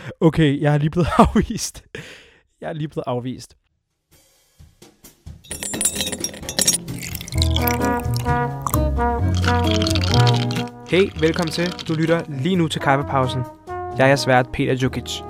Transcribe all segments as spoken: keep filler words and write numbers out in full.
Okay, jeg er lige blevet afvist. Jeg er lige blevet afvist. Hey, velkommen til. Du lytter lige nu til Kaffepausen. Jeg er svært Peter Jukic.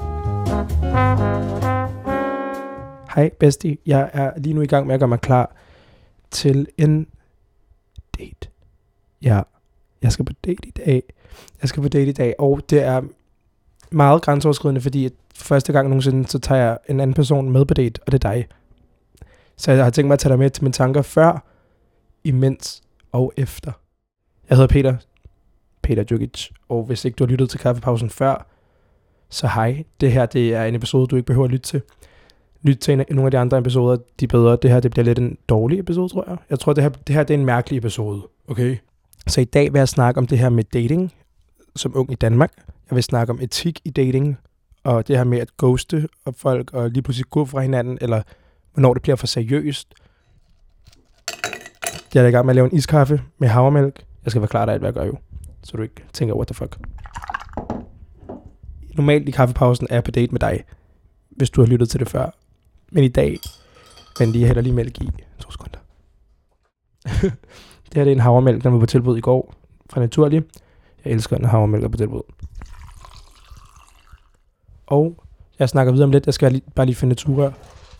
Hej, bestie. Jeg er lige nu i gang med at gøre mig klar til en date. Ja, jeg skal på date i dag. Jeg skal på date i dag, og det er meget grænseoverskridende, fordi at for første gang nogensinde, så tager jeg en anden person med på date, og det er dig. Så jeg har tænkt mig at tage dig med til mine tanker før, imens og efter. Jeg hedder Peter, Peter Jukic, og hvis ikke du har lyttet til Kaffepausen før, så hej. Det her, det er en episode, du ikke behøver at lytte til. Lyt til en, nogle af de andre episoder, de er bedre. Det her, det bliver lidt en dårlig episode, tror jeg. Jeg tror, det her, det her det er en mærkelig episode, okay? Så i dag vil jeg snakke om det her med dating, som ung i Danmark. Jeg vil snakke om etik i dating, og det her med at ghoste og folk, og lige pludselig gå fra hinanden, eller hvornår det bliver for seriøst. Jeg er i gang med at lave en iskaffe med havremælk. Jeg skal forklare dig alt, hvad jeg gør jo, så du ikke tænker, what the fuck. Normalt i kaffepausen er jeg på date med dig, hvis du har lyttet til det før. Men i dag, men lige hælder lige mælk i. To sekunder. Det her det er en havremælk, der var på tilbud i går fra Naturlig. Jeg elsker, når havremælk er på tilbud. Og jeg snakker videre om lidt. Jeg skal lige, bare lige finde et sugerør.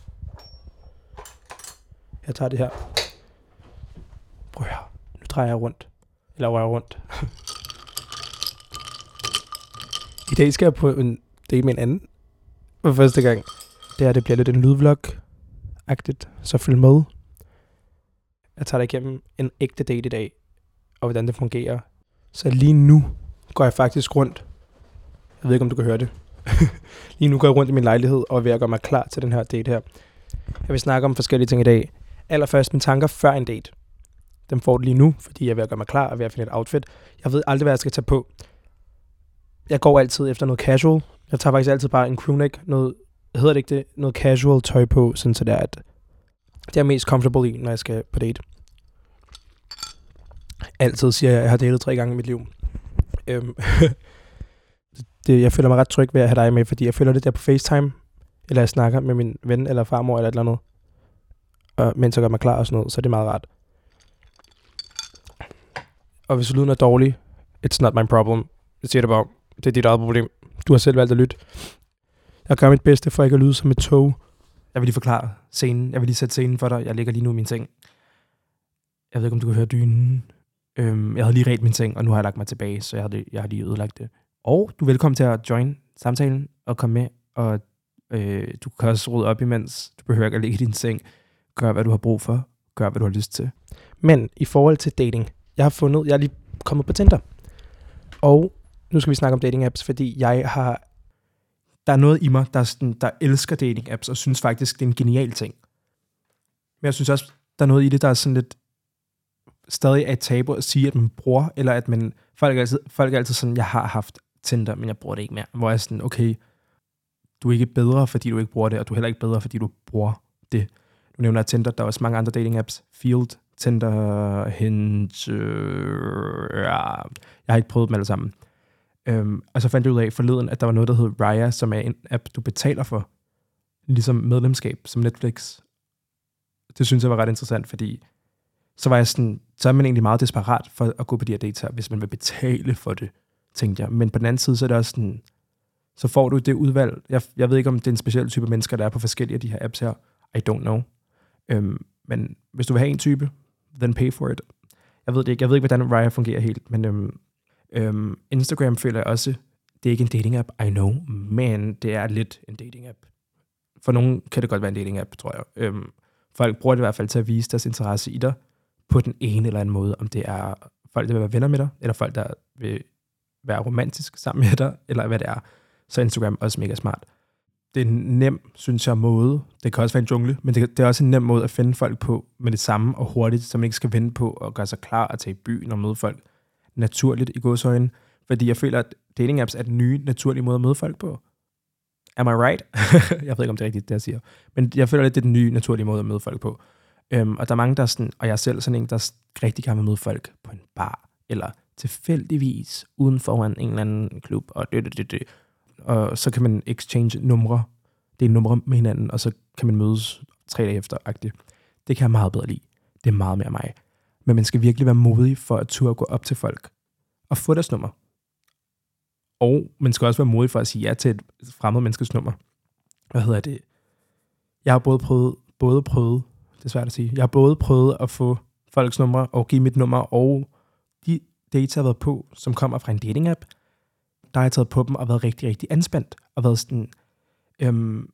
Jeg tager det her. Prøv at høre. Nu drejer jeg rundt. Eller rører rundt. I dag skal jeg på en date med en anden. For første gang. Det her, det bliver lidt en lydvlog-agtigt. Så følg med. Jeg tager dig igennem en ægte date i dag. Og hvordan det fungerer. Så lige nu går jeg faktisk rundt. Jeg ved ikke, om du kan høre det. Lige nu går jeg rundt i min lejlighed og er ved at gøre mig klar til den her date her. Jeg vil snakke om forskellige ting i dag. Allerførst mine tanker før en date. Dem får du lige nu, fordi jeg er ved at gøre mig klar og ved at finde et outfit. Jeg ved aldrig, hvad jeg skal tage på. Jeg går altid efter noget casual. Jeg tager faktisk altid bare en crewneck. Noget, hedder det ikke det? Noget casual tøj på, sådan så det er, at det er mest comfortable i, når jeg skal på date. Altid siger jeg, at jeg har datet tre gange i mit liv. Øhm, det, jeg føler mig ret tryg ved at have dig med, fordi jeg føler det der på FaceTime, eller jeg snakker med min ven eller farmor eller et eller andet, og mens jeg gør mig klar og sådan noget, så er det meget rart. Og hvis lyden er dårlig, it's not my problem. Jeg siger det bare, det er dit eget problem. Du har selv valgt at lytte. Jeg gør mit bedste for ikke at lyde som et tog. Jeg vil lige forklare scenen. Jeg vil lige sætte scenen for dig. Jeg ligger lige nu i min seng. Jeg ved ikke, om du kan høre dynen. Øhm, jeg havde lige ret min seng, og nu har jeg lagt mig tilbage, så jeg har, jeg har lige ødelagt det. Og du er velkommen til at join samtalen og komme med, og øh, du kan også rode op imens. Du behøver ikke at ligge i din seng. Gør, hvad du har brug for. Gør, hvad du har lyst til. Men i forhold til dating, jeg har fundet, jeg er lige kommet på Tinder. Og nu skal vi snakke om dating apps, fordi jeg har, der er noget i mig, der, sådan, der elsker dating apps, og synes faktisk, det er en genial ting. Men jeg synes også, der er noget i det, der er sådan lidt, stadig er et tabu at sige, at man bruger, eller at man, folk er altid, folk er altid sådan, jeg har haft Tinder, men jeg bruger det ikke mere. Hvor jeg er sådan, okay, du er ikke bedre, fordi du ikke bruger det, og du er heller ikke bedre, fordi du bruger det. Du nævner Tinder, der er også mange andre dating apps, Field, Tinder, Hinge, øh, ja. Jeg har ikke prøvet dem alle sammen. Øhm, og så fandt jeg ud af forleden, at der var noget, der hed Raya, som er en app, du betaler for, ligesom medlemskab, som Netflix. Det synes jeg var ret interessant, fordi så var jeg sådan, så er man egentlig meget desperat for at gå på de her dates her, hvis man vil betale for det, tænkte jeg. Men på den anden side, så er det også sådan, så får du det udvalg. Jeg, jeg ved ikke, om det er en speciel type mennesker, der er på forskellige af de her apps her. I don't know. Øhm, men hvis du vil have en type, then pay for it. Jeg ved det ikke. Jeg ved ikke, hvordan Raya fungerer helt, men øhm, øhm, Instagram føler jeg også, det er ikke en dating-app, I know, men det er lidt en dating-app. For nogen kan det godt være en dating-app, tror jeg. Øhm, folk bruger det i hvert fald til at vise deres interesse i dig, på den ene eller anden måde, om det er folk, der vil være venner med dig, eller folk, der vil være romantisk sammen med dig, eller hvad det er. Så Instagram er også mega smart. Det er en nem, synes jeg, måde. Det kan også være en jungle, men det, det er også en nem måde at finde folk på med det samme og hurtigt, så man ikke skal vente på at gøre sig klar og tage i byen og møde folk naturligt i gåseøjne. Fordi jeg føler, at dating apps er den nye, naturlige måde at møde folk på. Am I right? Jeg ved ikke, om det er rigtigt, det jeg siger. Men jeg føler, at det er den nye, naturlige måde at møde folk på. Um, og der er mange, der er sådan, og jeg er selv sådan en, der rigtig gerne vil møde folk på en bar, eller tilfældigvis uden foran en eller anden klub, og det, det, det, det. og så kan man exchange numre. Det er numre med hinanden, og så kan man mødes tre dage efter-agtigt. Det kan jeg meget bedre lide. Det er meget mere mig. Men man skal virkelig være modig for at turde gå op til folk og få deres nummer. Og man skal også være modig for at sige ja til et fremmed menneskes nummer. Hvad hedder det? Jeg har både prøvet, både prøvet, det er svært at sige, jeg har både prøvet at få folks numre og give mit nummer, og de dates, jeg har været på, som kommer fra en dating-app, der har jeg taget på dem og været rigtig, rigtig anspændt, og været sådan, øhm,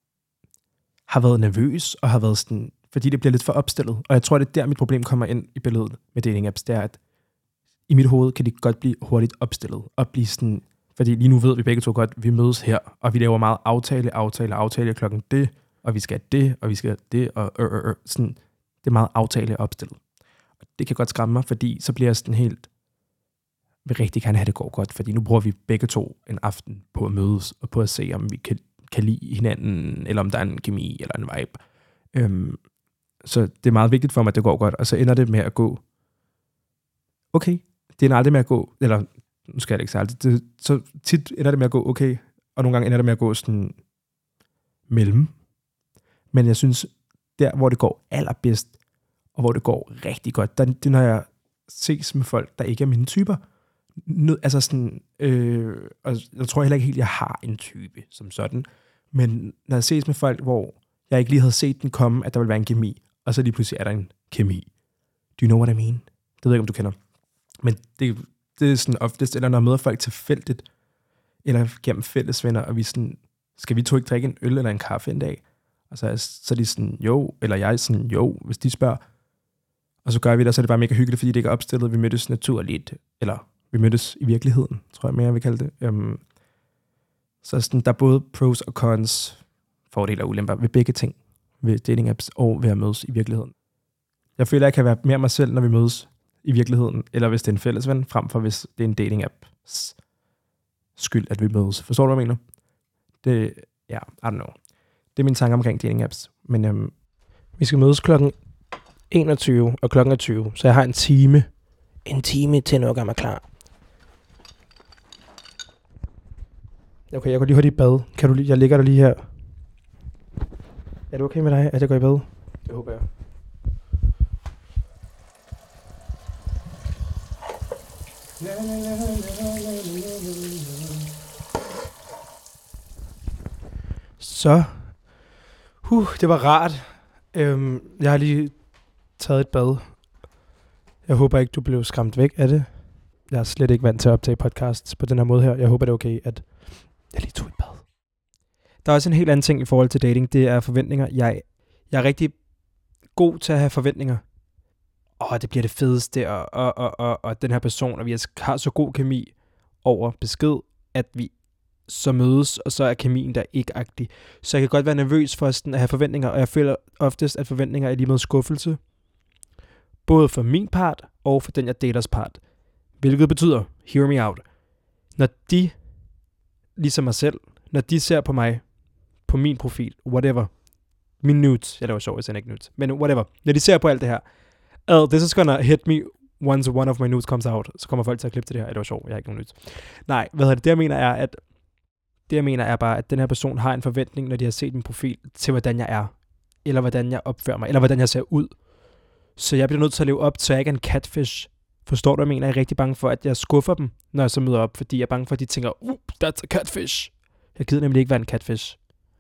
har været nervøs, og har været sådan, fordi det bliver lidt for opstillet. Og jeg tror, det er der, mit problem kommer ind i billedet med dating-apps, det er, at i mit hoved kan de godt blive hurtigt opstillet, og blive sådan, fordi lige nu ved vi begge to godt, vi mødes her, og vi laver meget aftale, aftale, aftale klokken det, og vi skal det, og vi skal det, og øh, øh, øh, sådan, det er meget aftale opstillet. Og det kan godt skræmme mig, fordi så bliver jeg sådan helt, vil rigtig gerne have det går godt, fordi nu bruger vi begge to en aften på at mødes, og på at se, om vi kan, kan lide hinanden, eller om der er en kemi, eller en vibe. Øhm, så det er meget vigtigt for mig, at det går godt, og så ender det med at gå, okay, det ender aldrig med at gå, eller nu skal jeg det ikke sige altid, det, så tit ender det med at gå okay, og nogle gange ender det med at gå sådan mellem. Men jeg synes, der hvor det går allerbedst, og hvor det går rigtig godt, der, det er når jeg ses med folk, der ikke er mine typer. Nød, altså sådan, øh, og jeg tror heller ikke helt, jeg har en type som sådan, men når jeg ses med folk, hvor jeg ikke lige havde set den komme, at der ville være en kemi, og så lige pludselig er der en kemi. Do you know what I mean? Det ved jeg ikke, om du kender. Men det, det er sådan oftest, eller når jeg møder folk tilfældigt, eller gennem fællesvenner, og vi sådan, skal vi to ikke drikke en øl eller en kaffe en dag? Og så er, så er de sådan, jo, eller jeg er sådan, jo, hvis de spørger. Og så gør vi det, og så er det bare mega hyggeligt, fordi det ikke er opstillet. Vi mødtes naturligt, eller vi mødtes i virkeligheden, tror jeg mere, jeg vil kalde det. Um, så sådan, der er både pros og cons, fordele og ulemper ved begge ting, ved dating apps og ved at mødes i virkeligheden. Jeg føler, at jeg kan være mere mig selv, når vi mødes i virkeligheden, eller hvis det er en fælles ven, frem for hvis det er en dating apps skyld, at vi mødes. Forstår du, hvad jeg mener? Det, ja, yeah, I don't know. Det er mine tanker omkring dating apps. Men øhm, vi skal mødes klokken enogtyve, og klokken er tyve, så jeg har en time. En time til noget gør mig klar. Okay, jeg går lige hurtigt i bad. Kan du lige, jeg ligger der lige her. Er det okay med dig, at jeg går i bad? Det håber jeg. Så, huh, det var rart. Øhm, jeg har lige taget et bad. Jeg håber ikke, du blev skræmt væk af det. Jeg er slet ikke vant til at optage podcasts på den her måde her. Jeg håber, det er okay, at jeg lige tog et bad. Der er også en helt anden ting i forhold til dating. Det er forventninger. Jeg, jeg er rigtig god til at have forventninger. Åh, det bliver det fedeste, og, og, og, og, og den her person, og vi har så god kemi over besked, at vi så mødes, og så er kemien der ikke agtig. Så jeg kan godt være nervøs for sådan at have forventninger, og jeg føler oftest, at forventninger er lige med skuffelse. Både for min part, og for den, jeg daters part. Hvilket betyder, hear me out. Når de, ligesom mig selv, når de ser på mig, på min profil, whatever, min nudes, ja, det var sjovt, jeg sender ikke nudes, men whatever, når de ser på alt det her, oh, this is gonna hit me once one of my nudes comes out, så kommer folk til at klippe til det her, ja, det var sjovt, jeg har ikke nogen nudes. Nej, hvad hedder det, det jeg mener er, at det jeg mener er bare, at den her person har en forventning, når de har set min profil, til hvordan jeg er, eller hvordan jeg opfører mig, eller hvordan jeg ser ud. Så jeg bliver nødt til at leve op, så jeg ikke er en catfish. Forstår du, hvad jeg mener? Jeg er rigtig bange for, at jeg skuffer dem, når jeg så møder op, fordi jeg er bange for, at de tænker, uh, that's a catfish. Jeg gider nemlig ikke være en catfish.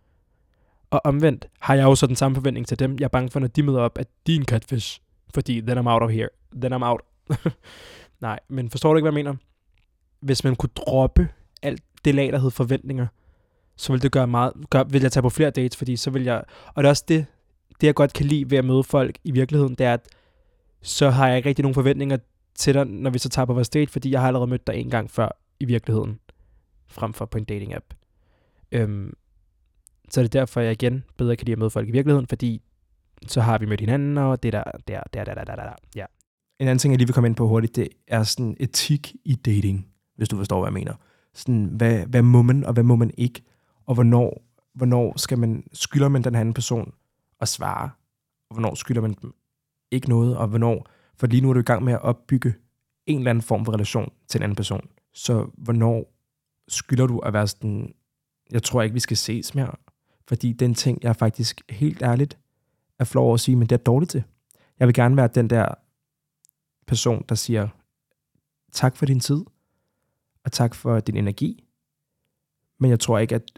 Og omvendt har jeg jo så den samme forventning til dem. Jeg er bange for, når de møder op, at de er en catfish. Fordi then I'm out of here. Then I'm out. Nej, men forstår du ikke, hvad jeg mener? Hvis man kunne droppe alt det lag, der hed forventninger, så ville det gøre meget, gør, vil jeg tage på flere dates, fordi så vil jeg, og det er også det, det jeg godt kan lide ved at møde folk i virkeligheden, det er, at så har jeg ikke rigtig nogen forventninger til dig, når vi så tager på vores date, fordi jeg har allerede mødt dig en gang før i virkeligheden, frem for på en dating app. Øhm, så er det derfor, jeg igen bedre kan lide at møde folk i virkeligheden, fordi så har vi mødt hinanden, og det der, der, der, der, der, der, der, ja. En anden ting, jeg lige vil komme ind på hurtigt, det er sådan etik i dating, hvis du forstår, hvad jeg mener. Sådan, hvad, hvad må man, og hvad må man ikke, og hvornår, hvornår skal man, skylder man den anden person at svare, og hvornår skylder man dem ikke noget, og hvornår, for lige nu er du i gang med at opbygge en eller anden form for relation til en anden person, så hvornår skylder du at være sådan jeg tror ikke, vi skal ses mere. Fordi den ting, jeg faktisk helt ærligt er flov over at sige, men det er dårligt til. Jeg vil gerne være den der person, der siger, tak for din tid, og tak for din energi. Men jeg tror ikke, at,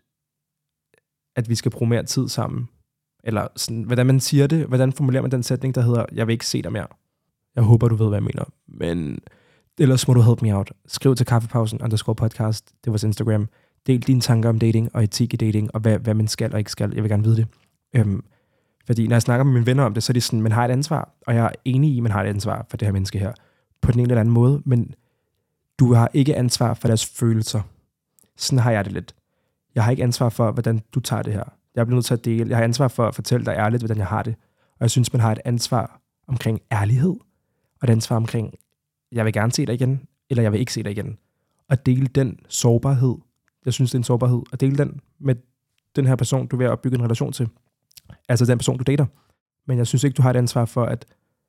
at vi skal bruge mere tid sammen. Eller sådan, hvordan man siger det, hvordan formulerer man den sætning, der hedder, jeg vil ikke se dig mere. Jeg håber, du ved, hvad jeg mener. Men ellers må du help me out. Skriv til kaffepausen underscore podcast. Det er vores Instagram. Del dine tanker om dating og etik i dating, og hvad, hvad man skal og ikke skal. Jeg vil gerne vide det. Øhm, fordi når jeg snakker med mine venner om det, så er det sådan, man har et ansvar. Og jeg er enig i, at man har et ansvar for det her menneske her. På den ene eller anden måde. Men du har ikke ansvar for deres følelser. Sådan har jeg det lidt. Jeg har ikke ansvar for, hvordan du tager det her. Jeg bliver nødt til at dele. Jeg har ansvar for at fortælle dig ærligt, hvordan jeg har det. Og jeg synes, man har et ansvar omkring ærlighed. Og et ansvar omkring, jeg vil gerne se dig igen, eller jeg vil ikke se dig igen. Og dele den sårbarhed. Jeg synes, det er en sårbarhed. Og dele den med den her person, du er ved at opbygge en relation til. Altså den person, du dater. Men jeg synes ikke, du har et ansvar for, at,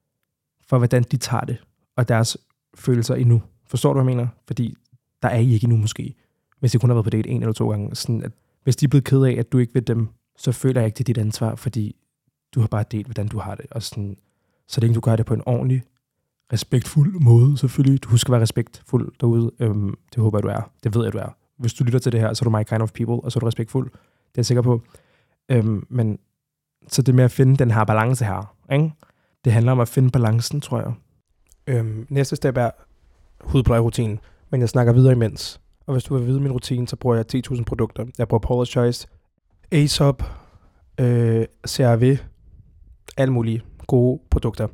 for hvordan de tager det. Og deres følelser endnu. Forstår du, hvad jeg mener? Fordi der er I ikke endnu måske. Hvis de kun har været på date en eller to gange. Sådan at hvis de er blevet ked af, at du ikke vil dem, så føler jeg ikke, det er dit ansvar, fordi du har bare delt, hvordan du har det. Og sådan, så længe du gør det på en ordentlig, respektfuld måde, selvfølgelig. Du husker at være respektfuld derude. Øhm, det håber jeg, du er. Det ved jeg, du er. Hvis du lytter til det her, så er du my kind of people, og så er du respektfuld. Det er jeg sikker på. Øhm, men så det med at finde den her balance her, ikke? Det handler om at finde balancen, tror jeg. Øhm, næste step er hudplejerutinen, men jeg snakker videre imens. Og hvis du vil vide min rutine, så bruger jeg ti tusind produkter. Jeg bruger Paula's Choice, Aesop, øh, C R V, alle mulige gode produkter.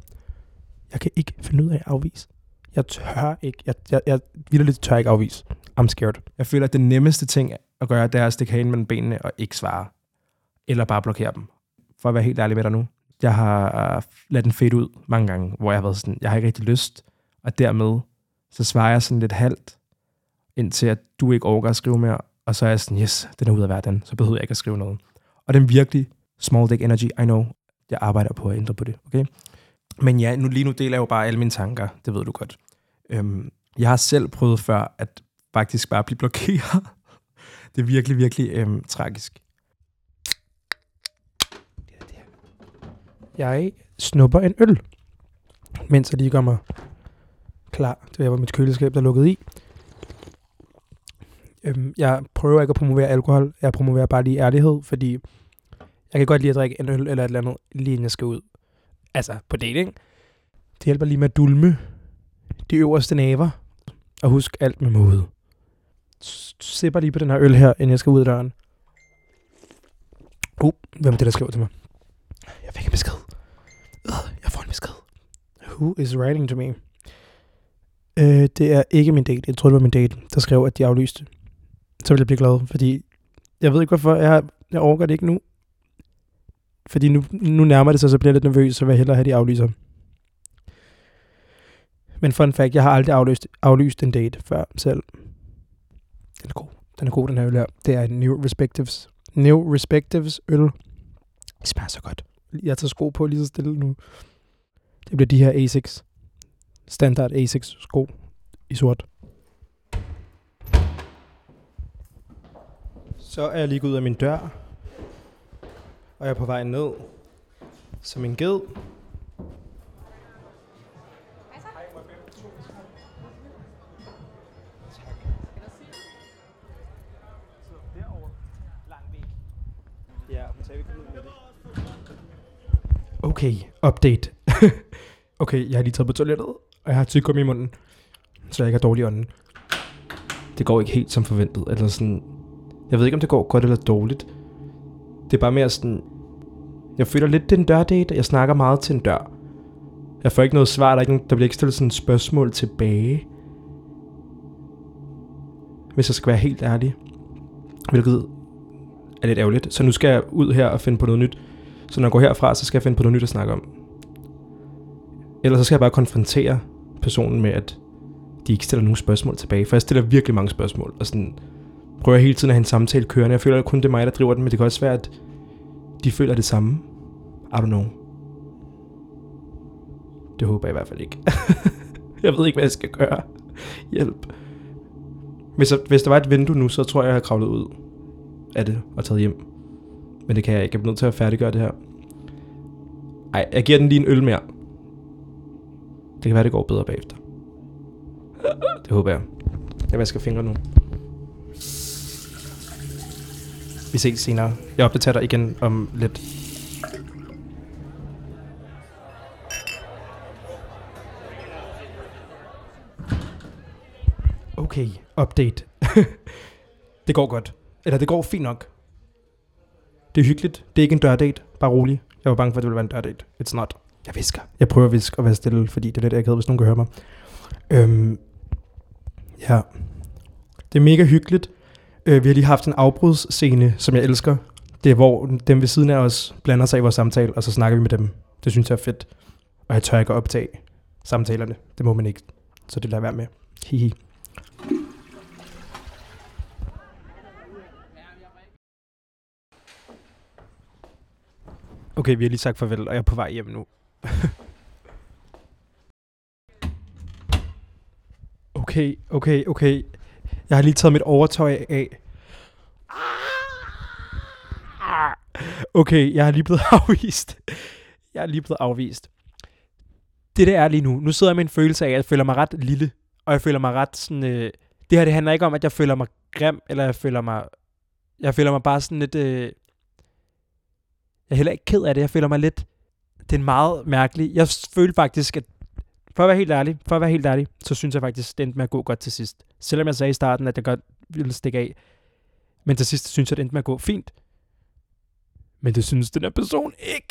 Jeg kan ikke finde ud af at afvise. Jeg tør ikke. Jeg, jeg, jeg vitterligt tør ikke afvise. I'm scared. Jeg føler, at det nemmeste ting at gøre, det er at stikke hagen mellem benene og ikke svare. Eller bare blokere dem. For at være helt ærlig med dig nu. Jeg har uh, ladet den fade ud mange gange, hvor jeg har været sådan, jeg har ikke rigtig lyst. Og dermed, så svarer jeg sådan lidt halvt, indtil at du ikke overgår at skrive mere. Og så er jeg sådan, yes, den er ude af verden. Så behøver jeg ikke at skrive noget. Og den virkelig small dick energy, I know. Jeg arbejder på at ændre på det, okay? Men ja, nu, lige nu deler jeg jo bare alle mine tanker. Det ved du godt. Øhm, jeg har selv prøvet før, at faktisk bare blive blokeret. Det er virkelig, virkelig øhm, tragisk. Jeg snupper en øl, mens jeg lige gør mig klar. Det var mit køleskab, der lukkede i. Øhm, jeg prøver ikke at promovere alkohol. Jeg promoverer bare lige ærlighed, fordi jeg kan godt lide at drikke en øl eller et eller andet, lige inden jeg skal ud. Altså, på dating. Det hjælper lige med at dulme de øverste naver. Og husk alt med måde. Sipper lige på den her øl her, inden jeg skal ud af døren. Uh, hvem er det, der skriver til mig? Jeg fik en besked. Uh, jeg får en besked. Who is writing to me? Uh, det er ikke min date. Jeg troede, det var min date, der skrev, at de aflyste. Så vil jeg blive glad, fordi jeg ved ikke, hvorfor. Jeg, jeg overgår det ikke nu. Fordi nu, nu nærmer det sig, så bliver jeg lidt nervøs, så vil jeg hellere have de aflyser. Men fun fact, jeg har aldrig aflyst, aflyst en date før selv. Den er god. Den er god, den her øl her. Det er en New Respectives. New Respectives øl. Det smager så godt. Jeg tager sko på lige så stille nu. Det bliver de her Asics. Standard Asics sko i sort. Så er jeg lige gået ud af min dør. Og jeg er på vej ned som en ged. Okay, update. Okay, jeg har lige taget på toilettet, og jeg har tyggegummi i munden, så jeg ikke har dårlig ånden. Det går ikke helt som forventet, eller sådan. Jeg ved ikke, om det går godt eller dårligt. Det er bare mere sådan. Jeg føler lidt, det er en dørdate, jeg snakker meget til en dør. Jeg får ikke noget svar, der, er ikke nogen, der bliver ikke stillet sådan et spørgsmål tilbage. Hvis jeg skal være helt ærlig. Hvilket er lidt ærgerligt. Så nu skal jeg ud her og finde på noget nyt. Så når jeg går herfra, så skal jeg finde på noget nyt at snakke om. Ellers så skal jeg bare konfrontere personen med, at de ikke stiller nogen spørgsmål tilbage. For jeg stiller virkelig mange spørgsmål. Og sådan prøver hele tiden at have en samtale kørende. Jeg føler, at kun det er mig, der driver den. Men det kan også være, at de føler det samme. I don't know. Det håber jeg i hvert fald ikke. Jeg ved ikke, hvad jeg skal gøre. Hjælp. Hvis, jeg, hvis der var et vindue nu, så tror jeg, jeg har kravlet ud. af det og taget hjem. Men det kan jeg ikke. Jeg bliver nødt til at færdiggøre det her. Ej, jeg giver den lige en øl mere. Det kan være, det går bedre bagefter. Det håber jeg. Jeg vasker fingre nu. Vi ses senere. Jeg opdaterer dig igen om lidt. Okay, update. Det går godt. Eller det går fint nok. Det er hyggeligt. Det er ikke en dørdate. Bare rolig. Jeg var bange for, at det ville være en dørdate. It's not. Jeg visker. Jeg prøver at viske og være stille, fordi det er lidt akavet, hvis nogen kan høre mig. Øhm, ja. Det er mega hyggeligt. Øh, vi har lige haft en afbrudsscene, som jeg elsker. Det er, hvor dem ved siden af os blander sig i vores samtale, og så snakker vi med dem. Det synes jeg er fedt. Og jeg tør ikke at optage samtalerne. Det må man ikke. Så det lader være med. Hihi. Okay, vi har lige sagt farvel, og jeg er på vej hjem nu. Okay, okay, okay. Jeg har lige taget mit overtøj af. Okay, jeg er lige blevet afvist. Jeg er lige blevet afvist. Det der er lige nu. Nu sidder jeg med en følelse af, at jeg føler mig ret lille. Og jeg føler mig ret sådan... Øh, det her, det handler ikke om, at jeg føler mig grim, eller jeg føler mig... Jeg føler mig bare sådan lidt... Øh, jeg er heller ikke ked af det. Jeg føler mig lidt... Det er meget mærkeligt. Jeg følte faktisk, at... For at være helt ærlig, for at være helt ærlig, så synes jeg faktisk, det endte med at gå godt til sidst. Selvom jeg sagde i starten, at jeg godt ville stikke af. Men til sidst synes jeg, det endte med at gå fint. Men det synes den her person ikke.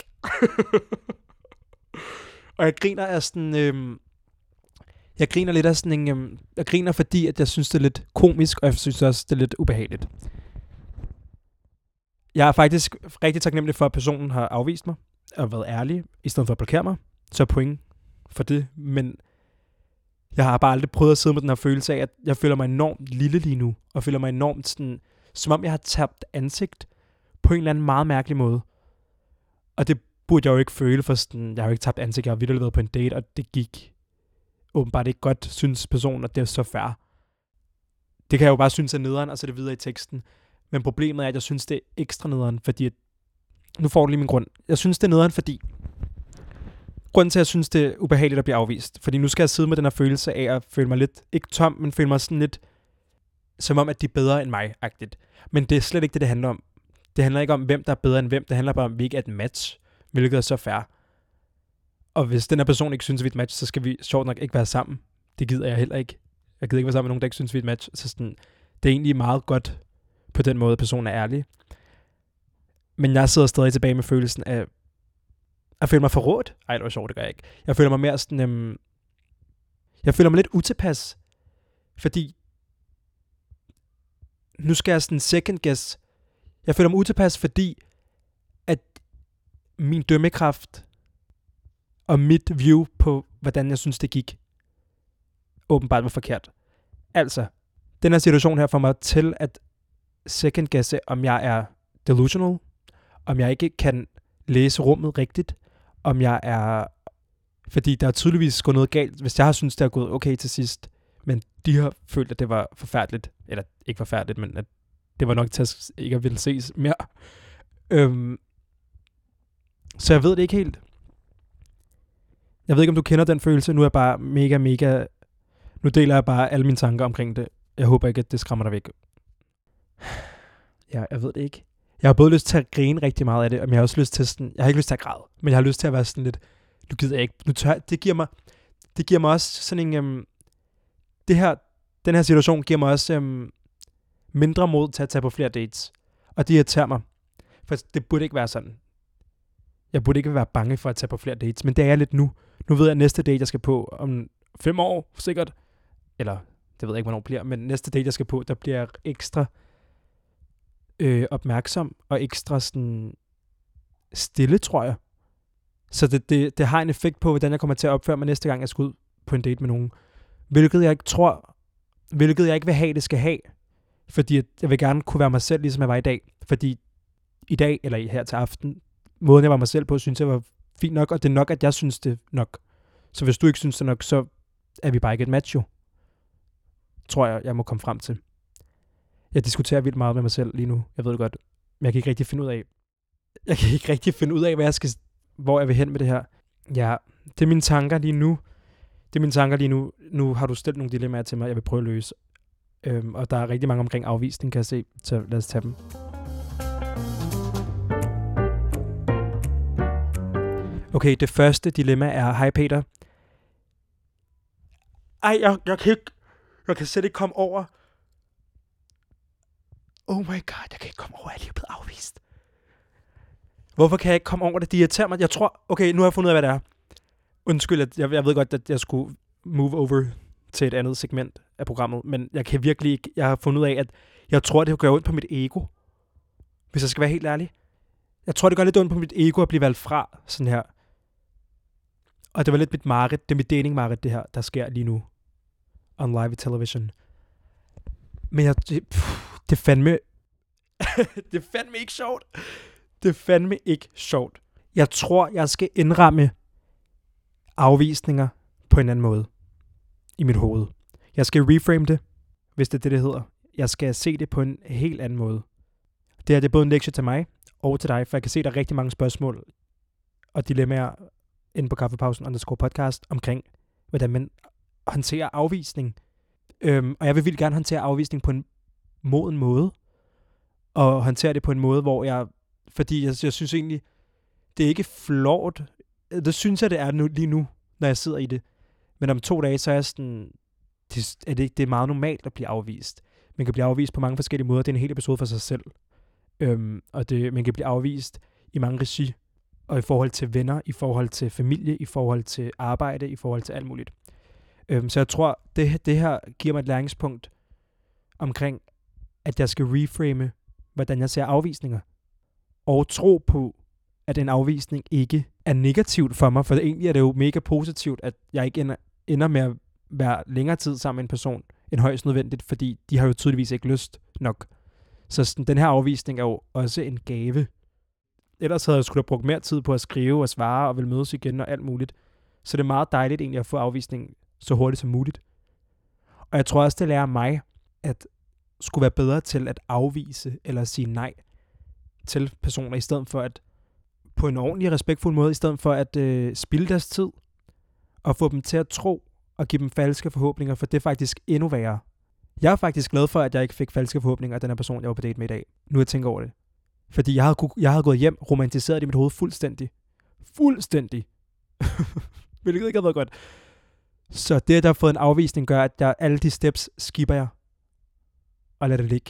Og jeg griner af sådan... Øhm, jeg griner lidt af sådan en... Øhm, jeg griner fordi, at jeg synes, det er lidt komisk, og jeg synes også, det er lidt ubehageligt. Jeg er faktisk rigtig taknemmelig for, at personen har afvist mig, og været ærlig, i stedet for at blokere mig. Så point for det. Men jeg har bare aldrig prøvet at sidde med den her følelse af, at jeg føler mig enormt lille lige nu, og føler mig enormt sådan... Som om jeg har tabt ansigt på en eller anden meget mærkelig måde. Og det burde jeg jo ikke føle, for sådan, jeg har jo ikke tabt ansigt, jeg har virkelig været på en date, og det gik åbenbart ikke godt, synes personen, at det er så fair. Det kan jeg jo bare synes er nederen, og så er det videre i teksten. Men problemet er, at jeg synes, det er ekstra nederen, fordi at, nu får du lige min grund. Jeg synes, det er nederen, fordi grunden til, at jeg synes, det er ubehageligt at blive afvist. Fordi nu skal jeg sidde med den her følelse af at føle mig lidt, ikke tom, men føle mig sådan lidt, som om, at de er bedre end mig-agtigt. Men det er slet ikke det, det handler om. Det handler ikke om, hvem der er bedre end hvem. Det handler bare om, at vi ikke er et match, hvilket er så fair. Og hvis den her person ikke synes, vi er et match, så skal vi sjovt nok ikke være sammen. Det gider jeg heller ikke. Jeg gider ikke være sammen med nogen, der ikke synes, vi er et match. Så sådan, det er egentlig meget godt på den måde, at personen er ærlig. Men jeg sidder stadig tilbage med følelsen af at føle mig forrådt. Ej, det var sjovt, det gør jeg ikke. Jeg føler mig mere sådan... Øhm, jeg føler mig lidt utilpas. Fordi nu skal jeg sådan second guess. Jeg føler mig utilpas, fordi at min dømmekraft og mit view på, hvordan jeg synes, det gik, åbenbart var forkert. Altså, den her situation her får mig til at second guesse, om jeg er delusional, om jeg ikke kan læse rummet rigtigt, om jeg er... Fordi der er tydeligvis gået noget galt, hvis jeg har synes det er gået okay til sidst, men de har følt, at det var forfærdeligt, eller ikke forfærdeligt, men at det var nok til at ikke at ville ses mere. Øhm, så jeg ved det ikke helt. Jeg ved ikke, om du kender den følelse. Nu er jeg bare mega, mega... Nu deler jeg bare alle mine tanker omkring det. Jeg håber ikke, at det skræmmer dig væk. Ja, jeg ved det ikke. Jeg har både lyst til at grine rigtig meget af det, og jeg har også lyst til sådan... Jeg har ikke lyst til at græde, men jeg har lyst til at være sådan lidt... Du gider jeg ikke. Nu tør, det giver mig... Det giver mig også sådan en... Øhm, det her... Den her situation giver mig også... Øhm, mindre mod til at tage på flere dates. Og det irriterer mig. For det burde ikke være sådan. Jeg burde ikke være bange for at tage på flere dates, men det er jeg lidt nu. Nu ved jeg, at næste date, jeg skal på om fem år, sikkert. Eller, det ved jeg ikke, hvornår bliver, men næste date, jeg skal på, der bliver jeg ekstra øh, opmærksom og ekstra sådan stille, tror jeg. Så det, det, det har en effekt på, hvordan jeg kommer til at opføre mig næste gang, jeg skal ud på en date med nogen. Hvilket jeg ikke tror, hvilket jeg ikke vil have, det skal have. Fordi jeg vil gerne kunne være mig selv, ligesom jeg var i dag. Fordi i dag, eller her til aften, måden jeg var mig selv på, synes jeg var fint nok, og det er nok, at jeg synes det nok. Så hvis du ikke synes det nok, så er vi bare ikke et match jo. Tror jeg, jeg må komme frem til. Jeg diskuterer vildt meget med mig selv lige nu. Jeg ved det godt. Men jeg kan ikke rigtig finde ud af... Jeg kan ikke rigtig finde ud af, hvad jeg skal, hvor jeg vil hen med det her. Ja, det er mine tanker lige nu. Det er mine tanker lige nu. Nu har du stillet nogle dilemmaer til mig, jeg vil prøve at løse. Øhm, og der er rigtig mange omkring afvisning, kan jeg se. Så lad os tage dem. Okay, det første dilemma er, hej Peter. Ej, jeg, jeg kan ikke... Jeg kan slet ikke komme over... Oh my god, jeg kan ikke komme over, at jeg lige er blevet afvist. Hvorfor kan jeg ikke komme over det? Det irriterer mig. Jeg tror... Okay, nu har jeg fundet ud af, hvad det er. Undskyld, at jeg, jeg ved godt, at jeg skulle move over til et andet segment af programmet, men jeg kan virkelig ikke... Jeg har fundet ud af, at jeg tror, det gør ondt på mit ego. Hvis jeg skal være helt ærlig. Jeg tror, det gør lidt ondt på mit ego at blive valgt fra sådan her. Og det var lidt mit mareridt. Det er mit dating mareridt, det her, der sker lige nu. On live television. Men jeg... Det, pff, det er fandme... det er fandme ikke sjovt. Det er fandme ikke sjovt. Jeg tror, jeg skal indramme afvisninger på en anden måde. I mit hoved. Jeg skal reframe det, hvis det er det, det hedder. Jeg skal se det på en helt anden måde. Det her det er både en lektie til mig og til dig, for jeg kan se, der er rigtig mange spørgsmål og dilemmaer inde på Kaffepausen underscore podcast omkring, hvordan man håndterer afvisning. Øhm, og jeg vil vildt gerne håndtere afvisning på en moden måde. Og håndtere det på en måde, hvor jeg... Fordi jeg, jeg synes egentlig, det er ikke flot. Det synes jeg, det er nu, lige nu, når jeg sidder i det. Men om to dage, så er jeg sådan... Det, er det, ikke, det er meget normalt at blive afvist. Man kan blive afvist på mange forskellige måder. Det er en hel episode for sig selv. Øhm, og det, man kan blive afvist i mange regi. Og i forhold til venner, i forhold til familie, i forhold til arbejde, i forhold til alt muligt. Øhm, så jeg tror, det, det her giver mig et læringspunkt omkring, at jeg skal reframe, hvordan jeg ser afvisninger. Og tro på, at en afvisning ikke er negativt for mig. For egentlig er det jo mega positivt, at jeg ikke ender, ender med at være længere tid sammen med en person, end højst nødvendigt, fordi de har jo tydeligvis ikke lyst nok. Så sådan, den her afvisning er jo også en gave. Ellers havde jeg skulle have brugt mere tid på at skrive og svare og vil mødes igen og alt muligt. Så det er meget dejligt egentlig at få afvisning så hurtigt som muligt. Og jeg tror også, det lærer mig at skulle være bedre til at afvise eller sige nej til personer, i stedet for at på en ordentlig og respektfuld måde, i stedet for at øh, spilde deres tid og få dem til at tro og give dem falske forhåbninger, for det er faktisk endnu værre. Jeg er faktisk glad for, at jeg ikke fik falske forhåbninger af den her person, jeg var på date med i dag. Nu jeg tænker over det. Fordi jeg havde, jeg havde gået hjem, romantiseret det i mit hoved fuldstændig. Fuldstændig. Hvilket ikke har været godt. Så det, at der har fået en afvisning, gør, at jeg, alle de steps skipper jeg. Og lader det ligge.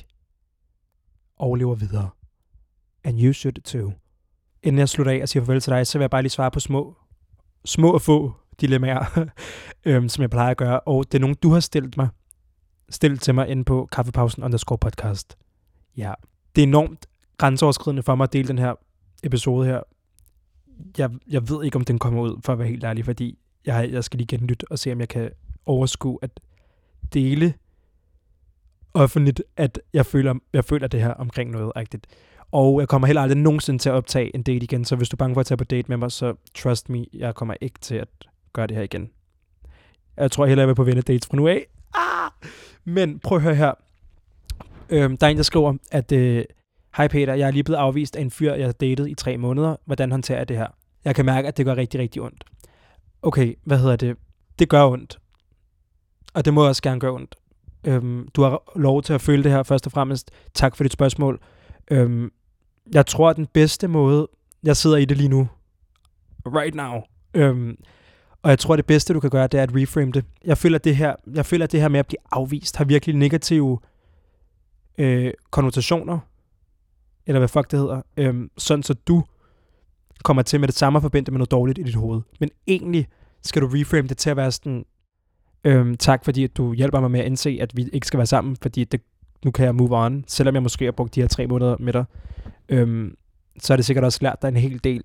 Og lever videre. And you should too. Inden jeg slutter af og siger farvel til dig, så vil jeg bare lige svare på små, små og få dilemmaer, øhm, som jeg plejer at gøre. Og det er nogen, du har stillet mig. Stillet til mig inde på Kaffepausen underscore podcast. Ja. Det er enormt grænseoverskridende for mig at dele den her episode her. Jeg, jeg ved ikke, om den kommer ud, for at være helt ærlig, fordi jeg, jeg skal lige genlytte og se, om jeg kan overskue at dele offentligt, at jeg føler, jeg føler det her omkring noget rigtigt. Og jeg kommer heller aldrig nogensinde til at optage en date igen, så hvis du er bange for at tage på date med mig, så trust me, jeg kommer ikke til at gøre det her igen. Jeg tror heller, jeg vil på vennedates fra nu af. Ah! Men prøv at høre her. Øhm, der er en, der skriver, at øh, hej Peter, jeg er lige blevet afvist af en fyr, jeg har datet i tre måneder. Hvordan håndterer jeg det her? Jeg kan mærke, at det gør rigtig, rigtig ondt. Okay, hvad hedder det? Det gør ondt. Og det må også gerne gøre ondt. Øhm, du har lov til at føle det her først og fremmest. Tak for dit spørgsmål. Øhm, jeg tror, at den bedste måde, jeg sidder i det lige nu, right now, øhm, og jeg tror, at det bedste, du kan gøre, det er at reframe det. Jeg føler, at det her, jeg føler, at det her med at blive afvist har virkelig negative øh, konnotationer, eller hvad fuck det hedder, øhm, sådan så du kommer til med det samme forbindelse med noget dårligt i dit hoved. Men egentlig skal du reframe det til at være sådan, øhm, tak fordi du hjælper mig med at indse, at vi ikke skal være sammen, fordi det, nu kan jeg move on, selvom jeg måske har brugt de her tre måneder med dig. Øhm, så er det sikkert også lært dig en hel del.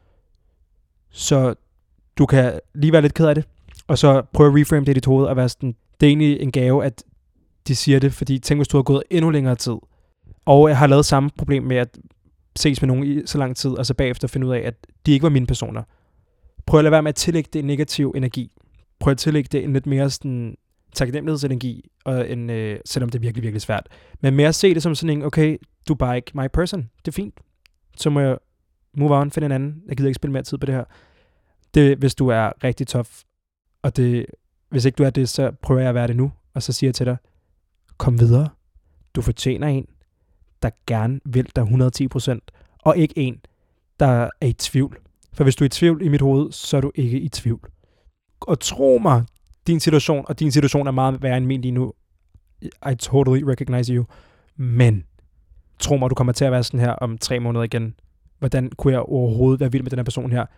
Så du kan lige være lidt ked af det, og så prøve at reframe det i dit hoved, og være sådan, det er egentlig en gave, at de siger det, fordi tænk, hvis du har gået endnu længere tid, og jeg har lavet samme problem med at ses med nogen i så lang tid, og så bagefter finde ud af, at de ikke var mine personer. Prøv at lade være med at tillægge det en negativ energi. Prøv at tillægge det en lidt mere sådan taknemmelighedsenergi, og en, øh, selvom det er virkelig, virkelig svært. Men mere at se det som sådan en, okay, du er bare ikke my person. Det er fint. Så må jeg move on, finde en anden. Jeg gider ikke spille mere tid på det her. Det, hvis du er rigtig tough, og det, hvis ikke du er det, så prøver jeg at være det nu, og så siger jeg til dig, kom videre. Du fortjener en, der gerne vil dig hundrede og ti procent, og ikke en, der er i tvivl. For hvis du er i tvivl i mit hoved, så er du ikke i tvivl. Og tro mig, din situation, og din situation er meget værre end min lige nu. I totally recognize you. Men tro mig, du kommer til at være sådan her om tre måneder igen. Hvordan kunne jeg overhovedet være vild med den her person her?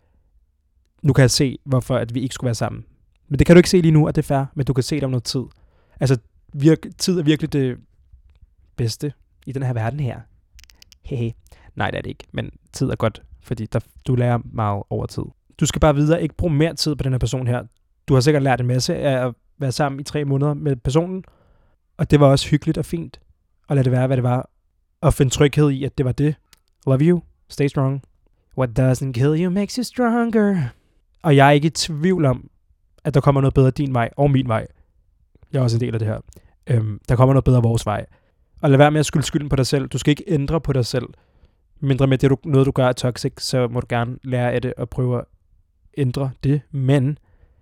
Nu kan jeg se, hvorfor at vi ikke skulle være sammen. Men det kan du ikke se lige nu, at det er fair, men du kan se det om noget tid. Altså, virke, tid er virkelig det bedste i den her verden her. Hehe. Nej, det er det ikke, men tid er godt, fordi der, du lærer meget over tid. Du skal bare videre, ikke bruge mere tid på den her person her. Du har sikkert lært en masse af at være sammen i tre måneder med personen, og det var også hyggeligt og fint, og lad det være, hvad det var, og finde tryghed i, at det var det. Love you. Stay strong. What doesn't kill you makes you stronger. Og jeg er ikke i tvivl om, at der kommer noget bedre din vej og min vej. Jeg er også en del af det her. Øhm, der kommer noget bedre vores vej. Og lad være med at skylde skylden på dig selv. Du skal ikke ændre på dig selv. Mindre med det, du, noget du gør er toxic, så må du gerne lære af det og prøve at ændre det. Men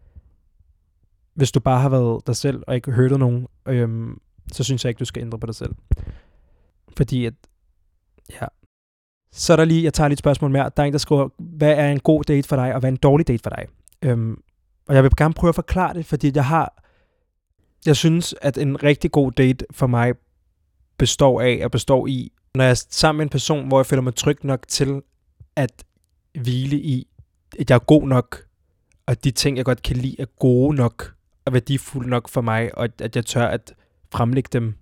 hvis du bare har været dig selv og ikke hørtet nogen, øhm, så synes jeg ikke, du skal ændre på dig selv. Fordi at, ja. Så er der lige, jeg tager lige et spørgsmål mere. Der er en, der skriver, hvad er en god date for dig, og hvad er en dårlig date for dig? Øhm, og jeg vil gerne prøve at forklare det, fordi jeg har, jeg synes, at en rigtig god date for mig består af, og består i, når jeg er sammen med en person, hvor jeg føler mig tryg nok til at hvile i, at jeg er god nok, og de ting, jeg godt kan lide, er gode nok, og værdifulde nok for mig, og at jeg tør at fremlægge dem,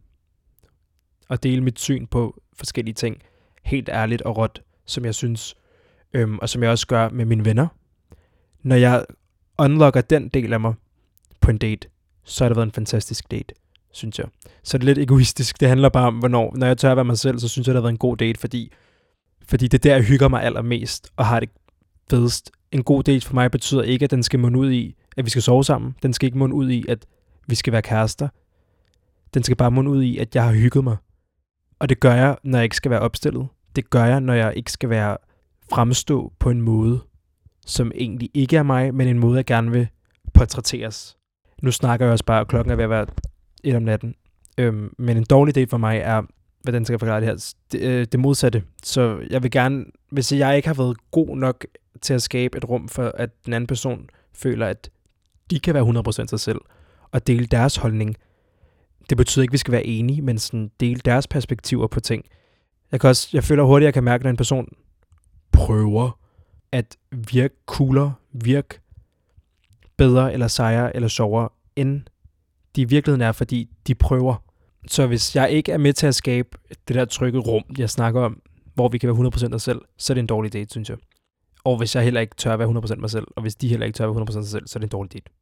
og dele mit syn på forskellige ting, helt ærligt og råt, som jeg synes, øhm, og som jeg også gør med mine venner. Når jeg unlocker den del af mig på en date, så har det været en fantastisk date, synes jeg. Så det er lidt egoistisk. Det handler bare om, hvornår, når jeg tør at være mig selv, så synes jeg, det har været en god date, fordi, fordi det er der, jeg hygger mig allermest, og har det fedest. En god date for mig betyder ikke, at den skal munde ud i, at vi skal sove sammen. Den skal ikke munde ud i, at vi skal være kærester. Den skal bare munde ud i, at jeg har hygget mig. Og det gør jeg, når jeg ikke skal være opstillet. Det gør jeg, når jeg ikke skal være fremstå på en måde, som egentlig ikke er mig, men en måde, jeg gerne vil portrætteres. Nu snakker jeg også bare, og klokken er ved at være et om natten. Øhm, men en dårlig date for mig er, hvordan skal jeg forklare det her, det, øh, det modsatte. Så jeg vil gerne, hvis jeg ikke har været god nok til at skabe et rum for, at den anden person føler, at de kan være hundrede procent sig selv, og dele deres holdning. Det betyder ikke, at vi skal være enige, men sådan dele deres perspektiver på ting. Jeg kan også, jeg føler hurtigt, at jeg kan mærke, når en person prøver at virke coolere, virke bedre, eller sejere, eller sjovere, end de i virkeligheden er, fordi de prøver. Så hvis jeg ikke er med til at skabe det der trygge rum, jeg snakker om, hvor vi kan være hundrede procent os selv, så er det en dårlig date, synes jeg. Og hvis jeg heller ikke tør at være hundrede procent mig selv, og hvis de heller ikke tør at være hundrede procent sig selv, så er det en dårlig date.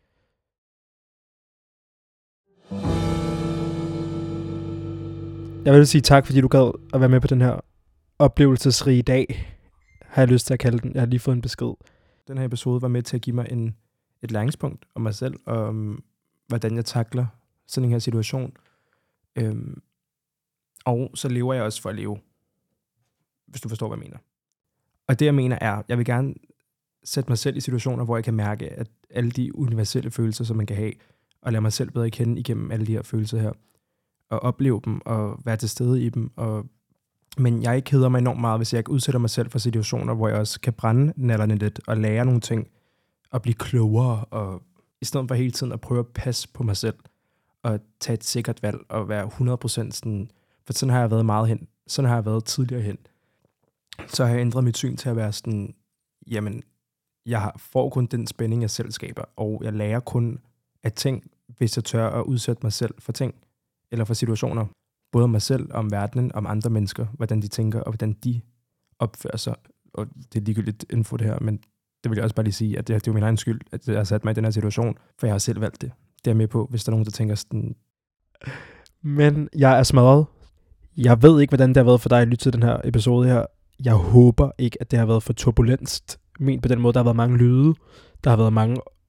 Jeg vil sige tak, fordi du gad at være med på den her oplevelsesrige dag, har jeg lyst til at kalde den. Jeg har lige fået en besked. Den her episode var med til at give mig en, et læringspunkt om mig selv, og om hvordan jeg takler sådan en her situation. Øhm, og så lever jeg også for at leve, hvis du forstår, hvad jeg mener. Og det, jeg mener er, jeg vil gerne sætte mig selv i situationer, hvor jeg kan mærke, at alle de universelle følelser, som man kan have, og lade mig selv bedre kende igennem alle de her følelser her, og opleve dem, og være til stede i dem. Og men jeg keder mig enormt meget, hvis jeg ikke udsætter mig selv for situationer, hvor jeg også kan brænde nallerne lidt, og lære nogle ting, og blive klogere, og i stedet for hele tiden at prøve at passe på mig selv, og tage et sikkert valg, og være hundrede procent sådan, for sådan har jeg været meget hen, sådan har jeg været tidligere hen. Så har jeg ændret mit syn til at være sådan, jamen, jeg får kun den spænding, jeg selv skaber, og jeg lærer kun af ting, hvis jeg tør at udsætte mig selv for ting, eller for situationer, både om mig selv, om verdenen, om andre mennesker, hvordan de tænker, og hvordan de opfører sig. Og det er ligegyldigt info det her, men det vil jeg også bare lige sige, at det, det er jo min egen skyld, at jeg har sat mig i den her situation, for jeg har selv valgt det. Det er med på, hvis der er nogen, der tænker sådan. Men jeg er smadret. Jeg ved ikke, hvordan det har været for dig at lytte til den her episode her. Jeg håber ikke, at det har været for turbulent. Men på den måde, der har været mange lyde. Der har været mange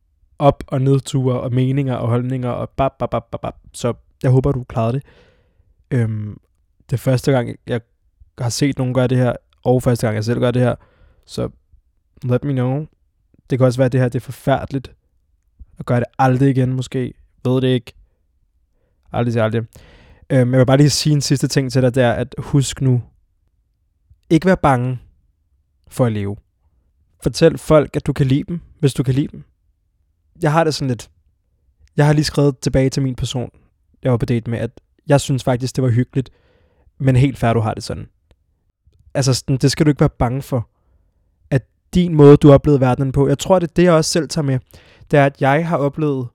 op- og nedture, og meninger og holdninger, og bap, bap, bap, bap, bap. Så jeg håber, du klarede det. Øhm, det er første gang, jeg har set nogen gøre det her, og første gang, jeg selv gør det her. Så let me know. Det kan også være, at det her det er forfærdeligt. Og gør det aldrig igen, måske. Ved det ikke. Aldrig til aldrig. Øhm, jeg vil bare lige sige en sidste ting til dig, det er, at husk nu, ikke være bange for at leve. Fortæl folk, at du kan lide dem, hvis du kan lide dem. Jeg har det sådan lidt. Jeg har lige skrevet tilbage til min person, jeg var på date med, at jeg synes faktisk, det var hyggeligt, men helt fair, du har det sådan. Altså, sådan, det skal du ikke være bange for. At din måde, du har oplevet verdenen på, jeg tror, det er det, jeg også selv tager med, det er, at jeg har oplevet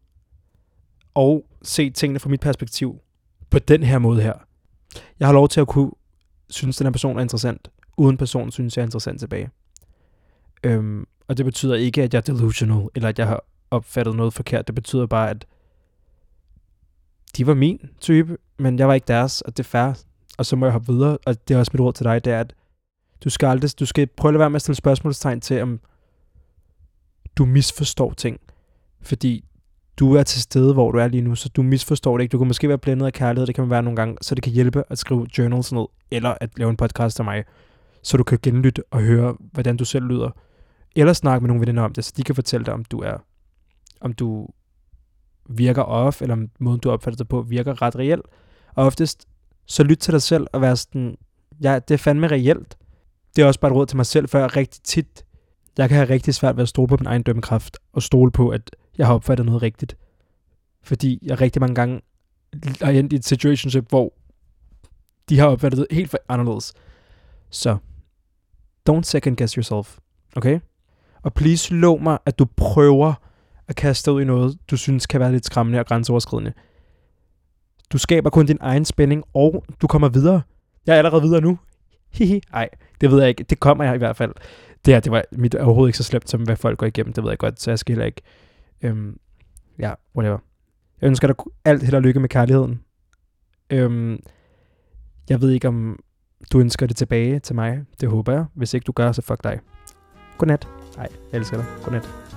og set tingene fra mit perspektiv på den her måde her. Jeg har lov til at kunne synes, den her person er interessant, uden personen synes, jeg er interessant tilbage. Øhm, og det betyder ikke, at jeg er delusional, eller at jeg har opfattet noget forkert. Det betyder bare, at de var min type, men jeg var ikke deres, og det er fair. Og så må jeg hoppe videre, og det er også mit råd til dig, det er, at du skal aldrig, du skal prøve at lade være med at stille spørgsmålstegn til, om du misforstår ting. Fordi du er til stede, hvor du er lige nu, så du misforstår det ikke. Du kan måske være blændet af kærlighed, det kan man være nogle gange, så det kan hjælpe at skrive journals ned, eller at lave en podcast af mig, så du kan genlytte og høre, hvordan du selv lyder. Eller snakke med nogle veninder om det, så de kan fortælle dig, om du er, om du virker off, eller om måden, du opfatter dig på, virker ret reelt. Og oftest, så lyt til dig selv og være sådan, ja, det er fandme reelt. Det er også bare et råd til mig selv, for jeg rigtig tit, jeg kan have rigtig svært ved at stole på min egen dømmekraft, og stole på, at jeg har opfattet noget rigtigt. Fordi jeg rigtig mange gange er endt i et situationship, hvor de har opfattet det helt anderledes. Så, don't second guess yourself, okay? Og please lov mig, at du prøver at kaste ud i noget, du synes kan være lidt skræmmende og grænseoverskridende. Du skaber kun din egen spænding, og du kommer videre. Jeg er allerede videre nu. Hihi. Ej, det ved jeg ikke. Det kommer jeg i hvert fald. Det her, det var mit overhovedet ikke så slemt, som hvad folk går igennem. Det ved jeg godt, så jeg skal heller ikke. Øhm, ja, whatever. Jeg ønsker dig alt held og lykke med kærligheden. Øhm, jeg ved ikke, om du ønsker det tilbage til mig. Det håber jeg. Hvis ikke du gør, så fuck dig. Godnat. Ej, jeg elsker dig. Godnat.